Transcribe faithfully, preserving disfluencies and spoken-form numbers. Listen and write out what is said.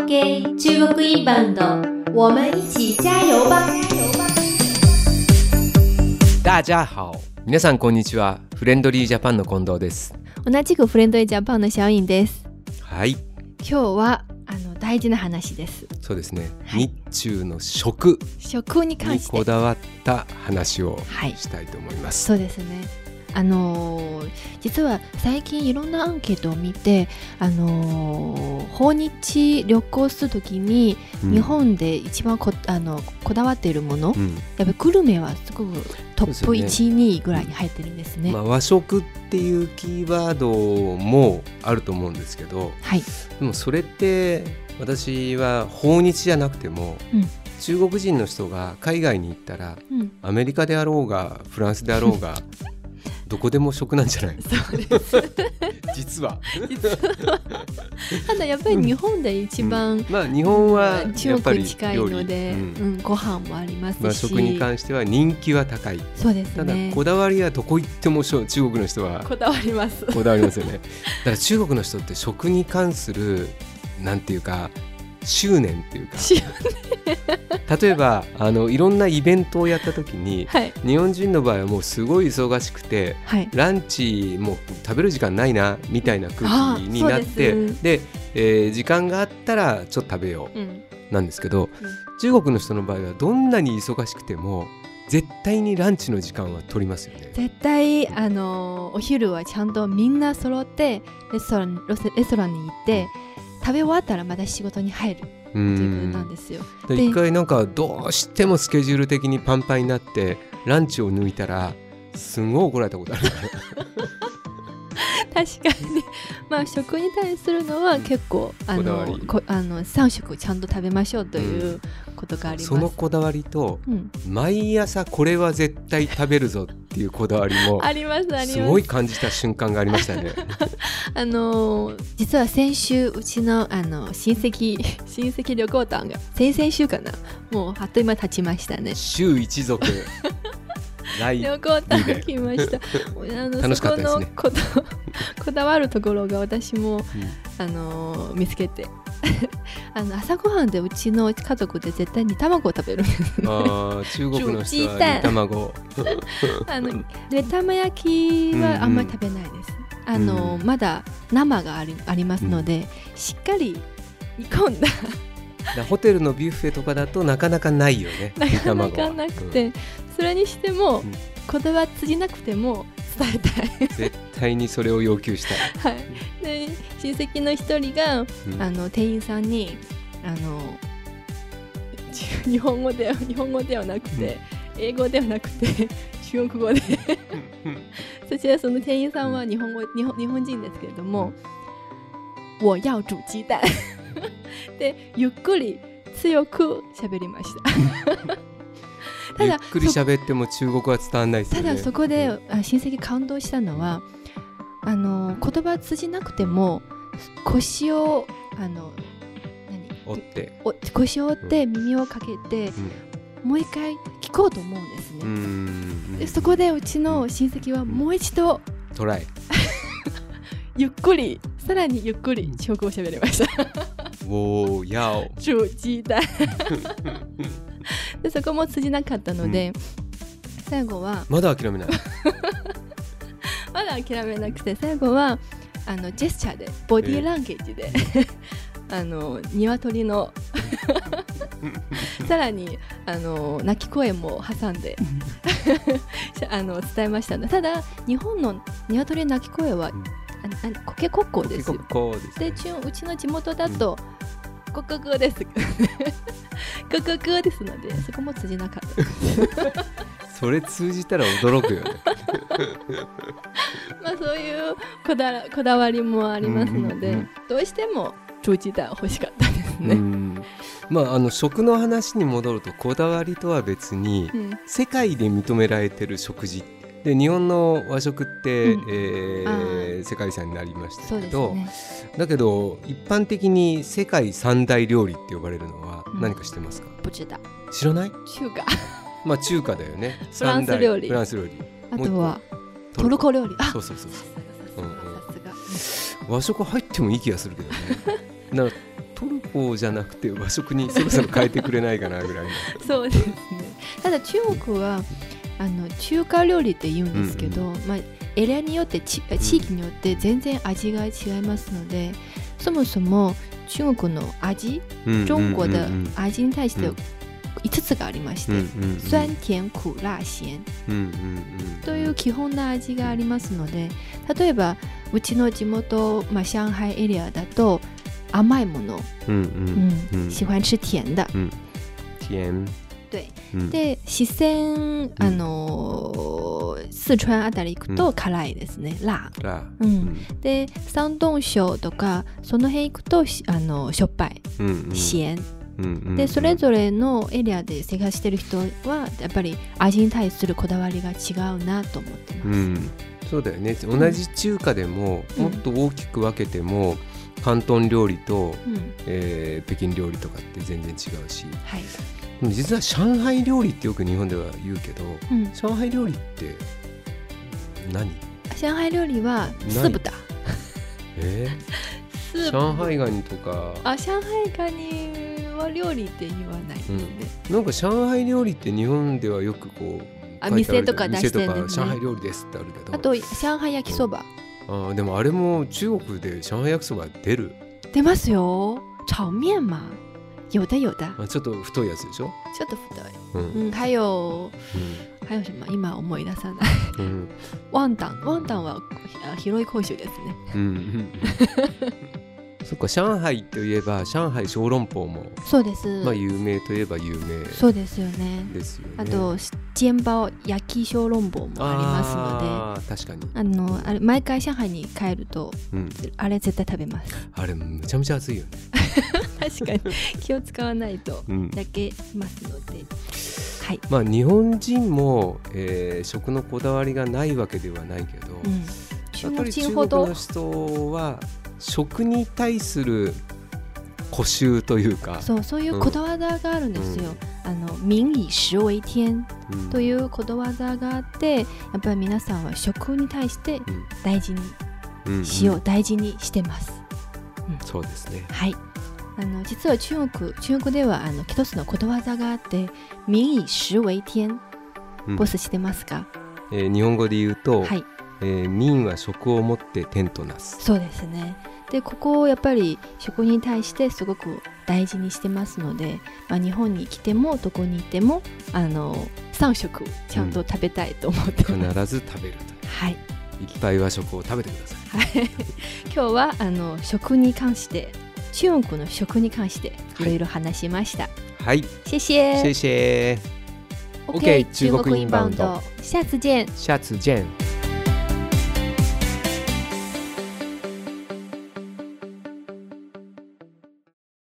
系中国インバウンド，我们一起加油吧！ 大家好，皆さんこんにちは。フレンドリージャパンの近藤です。 同じくフレンドリージャパンのシャオインです。 はい。 今日はあの大事な話です。 そうですね。 はい、 日中の食食に関してにこだわった話をしたいと思います。 はい、そうですね。あのー、実は最近いろんなアンケートを見て、あのー、訪日旅行するときに、うん、日本で一番 こ, あのこだわっているもの、うん、やっぱりグルメはすごくトップいち、ね、にいぐらいに入ってるんですね。 まあ、和食っていうキーワードもあると思うんですけど、 はい、 でもそれって私は訪日じゃなくても、うん中国人の人が海外に行ったら、うん、アメリカであろうがフランスであろうがどこでも食なんじゃないそうです実は実はただやっぱり日本で一番、 うんまあ、日本はやっぱり近いので、うんうん、ご飯もありますし、 まあ、食に関しては人気は高い。 そうですね。 ただこだわりはどこ行っても中国の人はこだわりますこだわりますよね。だから中国の人って食に関するなんていうか執念っていうか例えばあのいろんなイベントをやった時に、はい、日本人の場合はもうすごい忙しくて、はい、ランチもう食べる時間ないなみたいな空気になってで、えー、時間があったらちょっと食べよう、うん、なんですけど、うん、中国の人の場合はどんなに忙しくても絶対にランチの時間は取りますよね。 絶対あのお昼はちゃんとみんな揃ってレストラン、レストランに行って、うん食べ終わったらまた仕事に入るっていうなんですよ。 で一回なんかどうしてもスケジュール的にパンパンになってランチを抜いたらすごい怒られたことある確かに、まあ、食に対するのは結構、うん、あのこあのさん食ちゃんと食べましょうということがあります、 うん、そのこだわりと、うん、毎朝これは絶対食べるぞっていうこだわりもありますありますすごい感じた瞬間がありましたねあの実は先週うち の, あの親戚親戚旅行団が先々週かなもうあっという間経ちましたね。 週一族旅行団来ましたあの楽しかったですね。 そこの こ, こだわるところが私も、うん、あの見つけてあの朝ごはんでうちの家族で絶対煮卵を食べるんですね。 あ中国の人は煮卵あの目玉焼きはあんまり食べないです、うんうん、あの、うん、まだ生があ り, ありますので、うん、しっかり煮込んだホテルのビュッフェとかだとなかなかないよね。 なかなかなくて、うん、それにしても、うん、こだわりじなくても伝えたい絶対にそれを要求したい、 はい、で親戚の一人が、うん、あの店員さんにあの日本語で日本語ではなくて、うん、英語ではなくて中国語でそしてその店員さんは日本語日本、日本人ですけれども、うん、我要煮鸡蛋でゆっくり強く喋りましたただゆっくり喋っても中国は伝わらないですよね。 ただそこで、うん、親戚感動したのはあの言葉通じなくても腰をあの何折ってお腰を折って耳をかけて、うん、もう一回聞こうと思うんですね。うんでそこでうちの親戚はもう一度、うん、 トライゆっくりさらにゆっくり中国語を喋りましたおーやお煮鸡蛋でそこも通じなかったので、うん、最後はまだ諦めないまだ諦めなくて最後はあのジェスチャーでボディーランゲージで、えー、あの鶏のさらにあの鳴き声も挟んであの伝えました。ただ日本の鶏の鳴き声は、うんあのコケコッコーですよ。 コケコッコーですね。 でうちの地元だと、うん、コココですコココですのでそこも通じなかったそれ通じたら驚くよねまあそういうこ だ, こだわりもありますので、うんうんうん、どうしても煮鸡蛋欲しかったですね。うんまあ、あの食の話に戻るとこだわりとは別に、うん、世界で認められてる食事で日本の和食って、うんえー、世界遺産になりましたけど、ね、だけど一般的に世界三大料理って呼ばれるのは何か知ってますか？ 不知道。 知らない？ 中華まあ中華だよね。 フランス料理フランス料理あとはトルコ料理。 そうそうそうそう、うんうん、和食入ってもいい気がするけどねだからトル歩じゃなくて和食にそろそろ変えてくれないかなぐらいのそうですね。ただ中国はあの中華料理って言うんですけど、うんうん、まあ、エリアによって地域によって全然味が違いますので、そもそも中国の味、中国の味に対していつつがありまして、酸甜苦辣鹹という基本な味がありますので、例えばうちの地元、まあ、上海エリアだと甘いもの、うんうん、喜欢吃甜的、うん、 甜对、うん、で四川、あのー、四川あたり行くと辛いですね、辣、うん、で山東省とかその辺行くとあのしょっぱい、うんうん、鹹、うんうん、でそれぞれのエリアで生活している人はやっぱり味に対するこだわりが違うなと思ってます、うん、 そうだよね。同じ中華でも、うん、もっと大きく分けても広東料理と、うん、えー、北京料理とかって全然違うし、はい、実は上海料理ってよく日本では言うけど、うん、上海料理って何？ 上海料理は酢豚。 えー、上海ガニとか。 あ、上海ガニは料理って言わないですね、 うん、なんか上海料理って日本ではよくこうあ店とか出してるんですね。 上海料理ですってあるけど、 あと上海焼きそば、 うん、あでもあれも中国で上海焼きそば出る？ 出ますよ。炒面嘛。有的有的。 ちょっと太いやつでしょ？ ちょっと太い。うん。还有、うん、还有什么？今思い出さない。うん、ワンタン、ワンタンは広い広州ですね。うんうん。 そっか、上海といえば上海小籠包もそうです。 まあ有名といえば有名。 そうですよね。 ですよね。 あと煎包焼き小籠包もありますので、 あ確かに。 あのあれ毎回上海に帰ると、うん、あれ絶対食べます。 あれめちゃめちゃ熱いよね。 確かに気を使わないと焼けますので、うん、はい。 まあ日本人も、えー、食のこだわりがないわけではないけど、うん、やっぱり中国の人は食に対する固執というか、 そうそういうことわざがあるんですよ、うん、あの民以食為天ということわざがあって、やっぱり皆さんは食に対して大事にしよう、うんうん、大事にしてます、 うん、そうですね。 はい。あの実は中国中国ではあの一つのことわざがあって、民以食為天、うん、ボス知ってますか？ えー、日本語で言うと、はい、えー、民は食をもって天となす。 そうですね。でここをやっぱり食に対してすごく大事にしてますので、まあ、日本に来てもどこにいてもあのさん食ちゃんと食べたいと思ってます、 うん、必ず食べると。 はい。いっぱい和食を食べてください。 はい。今日はあの食に関して中国の食に関していろいろ話しました。 はい。 謝謝。 謝謝。 OK， 中国インバウンド，下次見。 下次見。